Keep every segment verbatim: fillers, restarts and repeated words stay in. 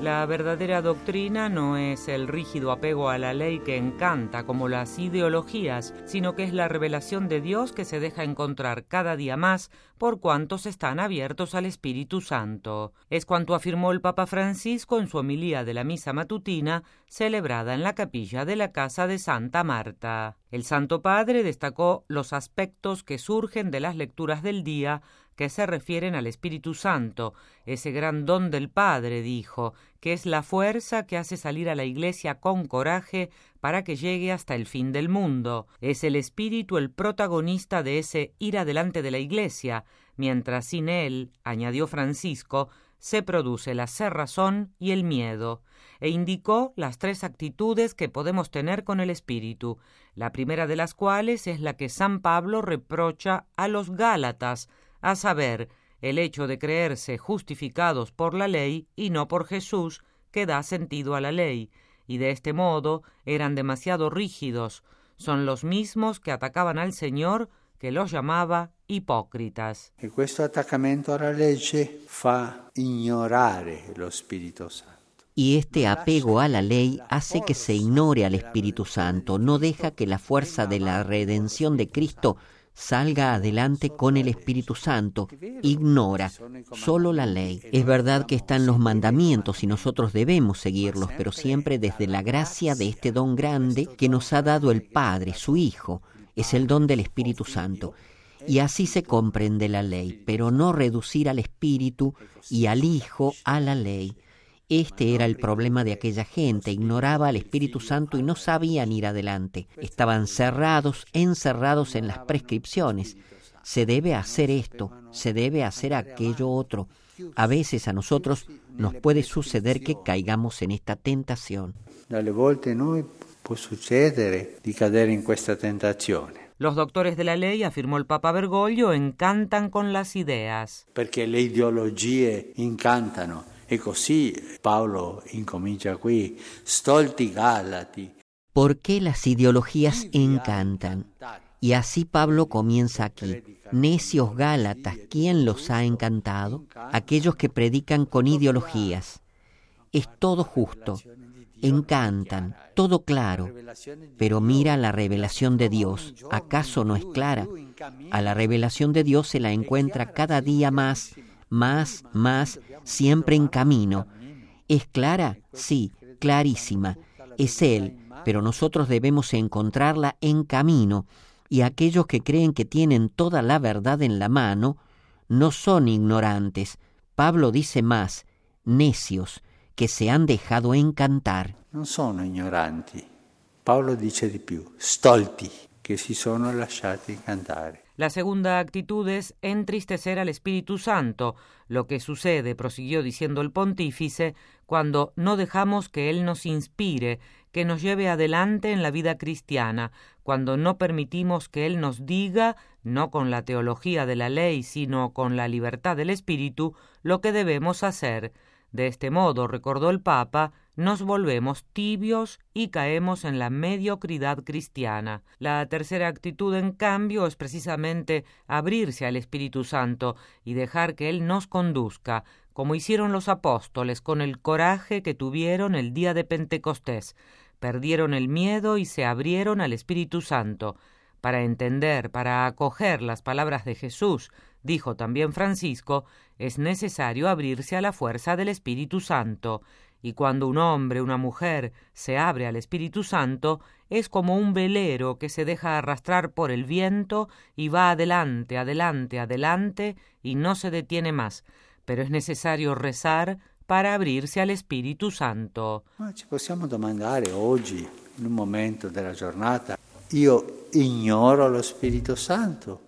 La verdadera doctrina no es el rígido apego a la ley que encanta como las ideologías, sino que es la revelación de Dios que se deja encontrar cada día más por cuantos están abiertos al Espíritu Santo. Es cuanto afirmó el Papa Francisco en su homilía de la misa matutina celebrada en la capilla de la casa de Santa Marta. El Santo Padre destacó los aspectos que surgen de las lecturas del día que se refieren al Espíritu Santo, ese gran don del Padre, dijo, que es la fuerza que hace salir a la Iglesia con coraje para que llegue hasta el fin del mundo. Es el Espíritu el protagonista de ese ir adelante de la Iglesia, mientras sin él, añadió Francisco, se produce la cerrazón y el miedo, e indicó las tres actitudes que podemos tener con el Espíritu, la primera de las cuales es la que San Pablo reprocha a los Gálatas, a saber, el hecho de creerse justificados por la ley y no por Jesús, que da sentido a la ley, y de este modo eran demasiado rígidos, son los mismos que atacaban al Señor, que los llamaba hipócritas. E questo attaccamento alla legge fa ignorare lo Spirito Santo. Y este apego a la ley hace que se ignore al Espíritu Santo, no deja que la fuerza de la redención de Cristo salga adelante con el Espíritu Santo, ignora solo la ley. Es verdad que están los mandamientos y nosotros debemos seguirlos, pero siempre desde la gracia de este don grande que nos ha dado el Padre, su Hijo, es el don del Espíritu Santo. Y así se comprende la ley, pero no reducir al Espíritu y al Hijo a la ley. Este era el problema de aquella gente, ignoraba al Espíritu Santo y no sabían ir adelante. Estaban cerrados, encerrados en las prescripciones. Se debe hacer esto, se debe hacer aquello otro. A veces a nosotros nos puede suceder que caigamos en esta tentación. Dalle volte noi può succedere di cadere in questa tentazione. Los doctores de la ley, afirmó el Papa Bergoglio, encantan con las ideas. Perché le ideologie incantano. E così Paolo incomincia qui, stolti Galati. ¿Por qué las ideologías encantan? Y así Pablo comienza aquí. Necios Gálatas, ¿quién los ha encantado? Aquellos que predican con ideologías. Es todo justo. Encantan, todo claro. Pero mira la revelación de Dios. ¿Acaso no es clara? A la revelación de Dios se la encuentra cada día más, más, más, siempre en camino. ¿Es clara? Sí, clarísima. Es Él, pero nosotros debemos encontrarla en camino, y aquellos que creen que tienen toda la verdad en la mano no son ignorantes. Pablo dice más, necios, que se han dejado encantar. Non sono ignoranti. Paolo dice di più, stolti, che si sono lasciati incantare. La segunda actitud es entristecer al Espíritu Santo, lo que sucede, prosiguió diciendo el pontífice, cuando no dejamos que Él nos inspire, que nos lleve adelante en la vida cristiana, cuando no permitimos que Él nos diga, no con la teología de la ley, sino con la libertad del Espíritu, lo que debemos hacer. De este modo, recordó el Papa, nos volvemos tibios y caemos en la mediocridad cristiana. La tercera actitud, en cambio, es precisamente abrirse al Espíritu Santo y dejar que Él nos conduzca, como hicieron los apóstoles con el coraje que tuvieron el día de Pentecostés. Perdieron el miedo y se abrieron al Espíritu Santo. Para entender, para acoger las palabras de Jesús, dijo también Francisco, es necesario abrirse a la fuerza del Espíritu Santo. Y cuando un hombre, una mujer, se abre al Espíritu Santo, es como un velero que se deja arrastrar por el viento y va adelante, adelante, adelante, y no se detiene más. Pero es necesario rezar para abrirse al Espíritu Santo. Ma ci possiamo domandare oggi, in un momento della giornata, io ignoro lo Spirito Santo.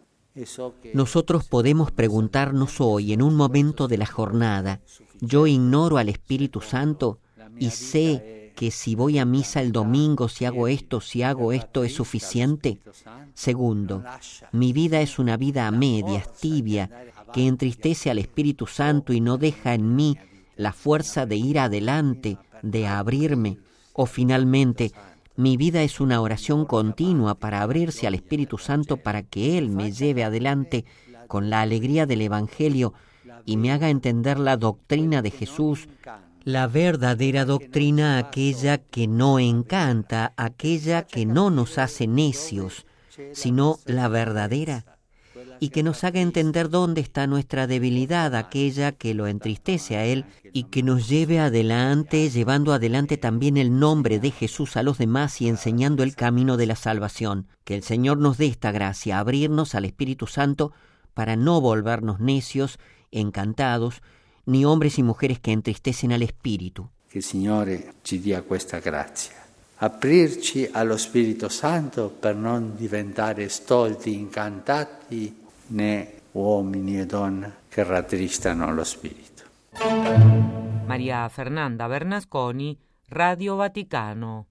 Nosotros podemos preguntarnos hoy, en un momento de la jornada, ¿yo ignoro al Espíritu Santo y sé que si voy a misa el domingo, si hago esto, si hago esto, es suficiente? Segundo, mi vida es una vida a medias, tibia, que entristece al Espíritu Santo y no deja en mí la fuerza de ir adelante, de abrirme. O finalmente, mi vida es una oración continua para abrirse al Espíritu Santo para que Él me lleve adelante con la alegría del Evangelio y me haga entender la doctrina de Jesús La verdadera doctrina, aquella que no encanta, aquella que no nos hace necios, sino la verdadera, y que nos haga entender dónde está nuestra debilidad, aquella que lo entristece a Él y que nos lleve adelante, llevando adelante también el nombre de Jesús a los demás y enseñando el camino de la salvación. Que el Señor nos dé esta gracia, abrirnos al Espíritu Santo para no volvernos necios, encantados, ni hombres y mujeres que entristecen al Espíritu. Che il Signore ci dia questa grazia. Aprirci allo Spirito Santo per non diventare stolti, incantati, né uomini e donne che rattristano lo Spirito. María Fernanda Bernasconi, Radio Vaticano.